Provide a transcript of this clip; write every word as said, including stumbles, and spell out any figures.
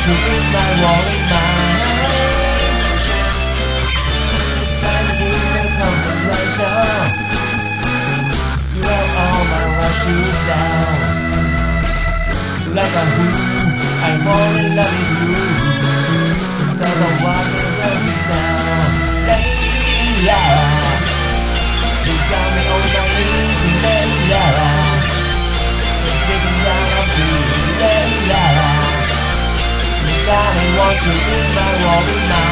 you in my rolling mind. Finding in the concentration, you have all my watch you down. Like a fool, I'm all in love with you. Doesn't want to let me down. Layla, you got me on my knees in Layla. Getting down on me, Layla. You got me watching in my rolling mind.